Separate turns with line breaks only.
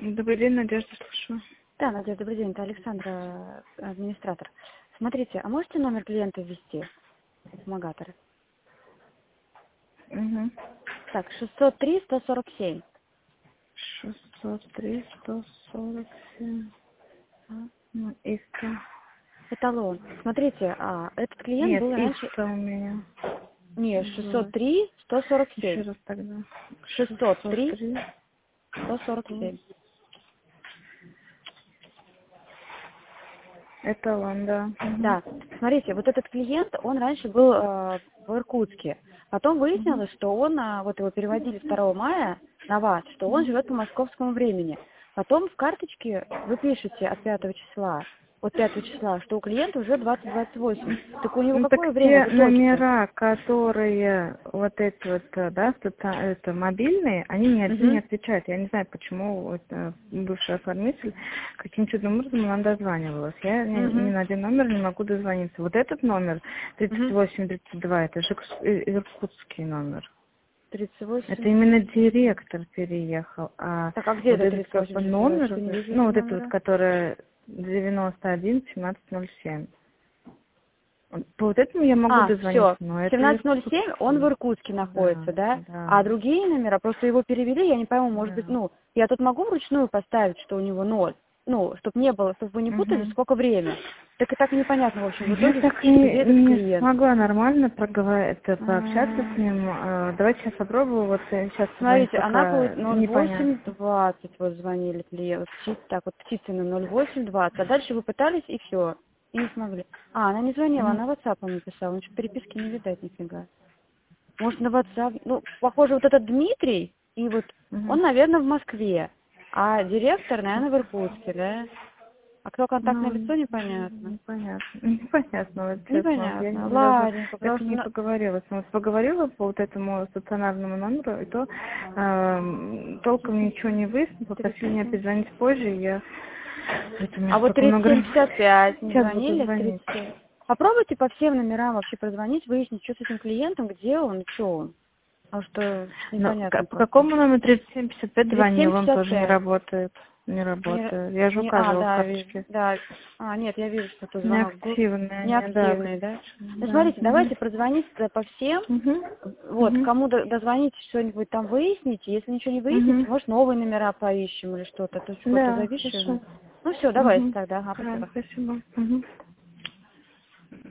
Добрый день, Надежда, слушаю.
Да, Надежда, добрый день, это Александра, администратор. Смотрите, а можете номер клиента ввести, помогатора?
Угу.
Так, 603-147.
603, 147. Ну, ИСТа.
Эталон. Смотрите, этот клиент
Нет,
был раньше...
ИСТа у меня.
Не,
Вот.
603-147.
Еще раз тогда. 603,
603-147.
Эталон, да.
Да, смотрите, вот этот клиент, он раньше был в Иркутске. Потом выяснилось, что он, вот его переводили 2 мая на вас, что он живет по московскому времени. Потом в карточке вы пишете от 5 числа, что у клиента уже 20:28. Так у него
Ну, так
какое время
те
в итоге-то?
номера, которые вот эти вот, да, это мобильные, они ни один не отвечают. Я не знаю, почему вот, бывший оформитель каким чудным образом она дозванивалась. Я ни на один номер не могу дозвониться. Вот этот номер 3832, это же иркутский номер.
38.
Это именно директор переехал. А
Так, а где
вот
это
этот как бы
38?
номер,
Что, не вижу
ну вот это вот,
номера?
которое 91-1707. По вот этому я могу дозвониться,
Все.
но это
17:07 он в
иркутский.
Иркутске
Да,
находится, да?
да,
А другие номера, просто его перевели, я не пойму, может быть,
да.
я тут могу вручную поставить, что у него 0? Чтобы не было, чтобы вы не путали,
Угу.
сколько время. Так и так и непонятно, в общем, в
Я
итоге,
так
где этот
не
клиент.
смогла нормально пообщаться с
А,
ним. Давайте сейчас попробую. Вот сейчас позвонить,
Смотрите, она
пока
получит
непонятно.
08:20, вот звонили клиент, так вот Птицына 08:20, а дальше вы пытались и все, и не смогли. Она не звонила,
Мгм.
она WhatsApp написала, ничего переписки не видать нифига. Может, на WhatsApp. Похоже, вот этот Дмитрий, и вот
Мгм.
он, наверное, в Москве, а директор, наверное, в Иркутске, да? А кто контактное
Ну,
лицо, непонятно.
непонятно. Непонятно, вот честно. Вот я
Непонятно.
ни разу
Ладненько,
так и
просто...
не поговорила с ним. Вот поговорила по вот этому стационарному номеру, и то толком ничего не выяснила. Попросили меня
37.
перезвонить позже, и я... Это у меня
А вот
столько много...
37:55 не
Сейчас буду
звонили?
звонить.
37. Попробуйте по всем номерам вообще прозвонить, выяснить, что с этим клиентом, где он и что он. Потому что
Но
непонятно
по
как-то.
какому номеру 3755 звонил, он тоже не
37:55.
работает. Не работает. Я же указывала в
Да, вижу,
карточке.
да. Нет, я вижу, что тут звонок был
Неактивные они, да.
неактивный, да? Ну,
Да.
смотрите, давайте прозвоните по всем,
Угу.
вот,
Угу.
кому дозвоните, что-нибудь там выясните, если ничего не выясните,
Угу.
может, новые номера поищем или что-то, это что-то
Да,
зависшее.
хорошо.
Ну, все, давайте
Угу.
тогда,
Да,
спасибо.
спасибо. Угу.